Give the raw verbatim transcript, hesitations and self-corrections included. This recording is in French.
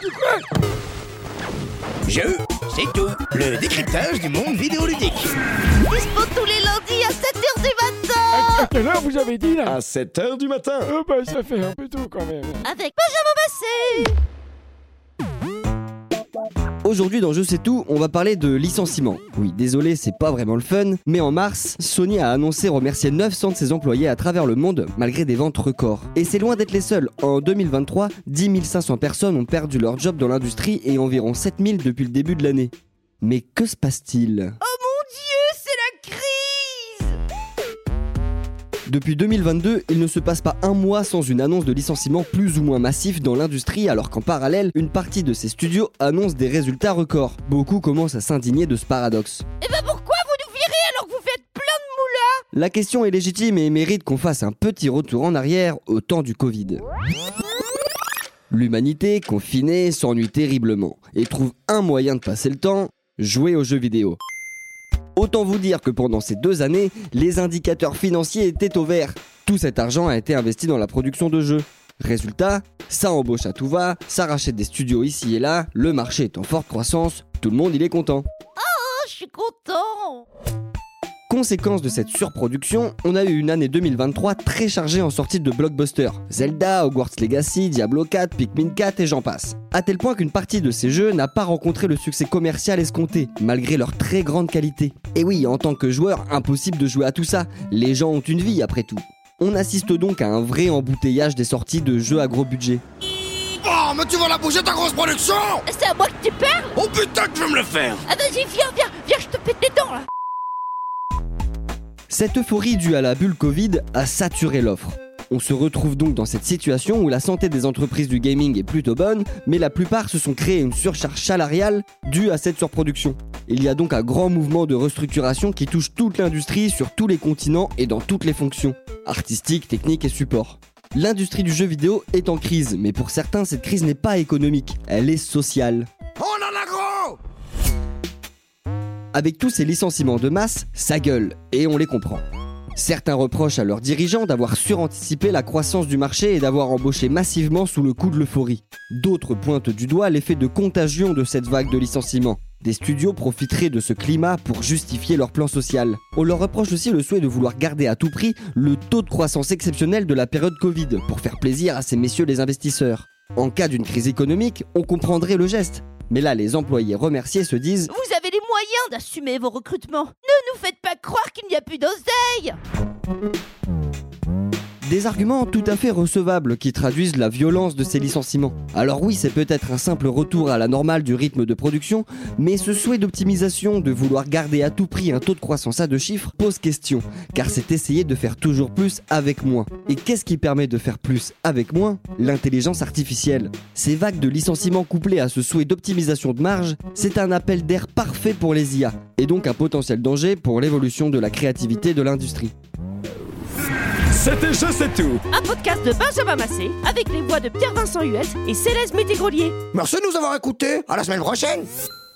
Je, c'est tout. Le décryptage du monde vidéoludique. Dispo tous les lundis à sept heures du matin. À, à quelle heure vous avez dit là? À sept heures du matin. Euh, bah ça fait un peu tôt quand même. Avec Benjamin Massé. Aujourd'hui dans Je sais tout, on va parler de licenciement. Oui, désolé, c'est pas vraiment le fun, mais en mars, Sony a annoncé remercier neuf cents de ses employés à travers le monde, malgré des ventes records. Et c'est loin d'être les seuls. En deux mille vingt-trois, dix mille cinq cents personnes ont perdu leur job dans l'industrie et environ sept mille depuis le début de l'année. Mais que se passe-t-il ? Oh mon Dieu, c'est la crise. Depuis deux mille vingt-deux, il ne se passe pas un mois sans une annonce de licenciement plus ou moins massif dans l'industrie, alors qu'en parallèle, une partie de ces studios annonce des résultats records. Beaucoup commencent à s'indigner de ce paradoxe. Et bah pourquoi vous nous virez alors que vous faites plein de moulins? La question est légitime et mérite qu'on fasse un petit retour en arrière au temps du Covid. L'humanité, confinée, s'ennuie terriblement et trouve un moyen de passer le temps, jouer aux jeux vidéo. Autant vous dire que pendant ces deux années, les indicateurs financiers étaient au vert. Tout cet argent a été investi dans la production de jeux. Résultat, ça embauche à tout va, ça rachète des studios ici et là, le marché est en forte croissance, tout le monde il est content. Oh, je suis content. Conséquence de cette surproduction, on a eu une année deux mille vingt-trois très chargée en sorties de blockbusters. Zelda, Hogwarts Legacy, Diablo quatre, Pikmin quatre et j'en passe. À tel point qu'une partie de ces jeux n'a pas rencontré le succès commercial escompté, malgré leur très grande qualité. Et oui, en tant que joueur, impossible de jouer à tout ça, les gens ont une vie après tout. On assiste donc à un vrai embouteillage des sorties de jeux à gros budget. Oh, mais tu vas la bouger ta grosse production! C'est à moi que tu parles? Oh putain que je vais me le faire! Ah vas-y, viens, viens, viens, je te pète les dents là. Cette euphorie due à la bulle Covid a saturé l'offre. On se retrouve donc dans cette situation où la santé des entreprises du gaming est plutôt bonne, mais la plupart se sont créés une surcharge salariale due à cette surproduction. Il y a donc un grand mouvement de restructuration qui touche toute l'industrie sur tous les continents et dans toutes les fonctions, artistiques, techniques et support. L'industrie du jeu vidéo est en crise, mais pour certains cette crise n'est pas économique, elle est sociale. On en a gros! Avec tous ces licenciements de masse, ça gueule, et on les comprend. Certains reprochent à leurs dirigeants d'avoir suranticipé la croissance du marché et d'avoir embauché massivement sous le coup de l'euphorie. D'autres pointent du doigt l'effet de contagion de cette vague de licenciements. Des studios profiteraient de ce climat pour justifier leur plan social. On leur reproche aussi le souhait de vouloir garder à tout prix le taux de croissance exceptionnel de la période Covid pour faire plaisir à ces messieurs les investisseurs. En cas d'une crise économique, on comprendrait le geste. Mais là, les employés remerciés se disent « Vous avez les moyens d'assumer vos recrutements. Ne nous faites pas croire qu'il n'y a plus d'oseille !» Des arguments tout à fait recevables qui traduisent la violence de ces licenciements. Alors oui, c'est peut-être un simple retour à la normale du rythme de production, mais ce souhait d'optimisation, de vouloir garder à tout prix un taux de croissance à deux chiffres, pose question, car c'est essayer de faire toujours plus avec moins. Et qu'est-ce qui permet de faire plus avec moins ? L'intelligence artificielle. Ces vagues de licenciements couplées à ce souhait d'optimisation de marge, c'est un appel d'air parfait pour les I A, et donc un potentiel danger pour l'évolution de la créativité de l'industrie. C'était Je sais tout. Un podcast de Benjamin Massé avec les voix de Pierre-Vincent Huette et Céleste Métégrolier. Merci de nous avoir écoutés. À la semaine prochaine!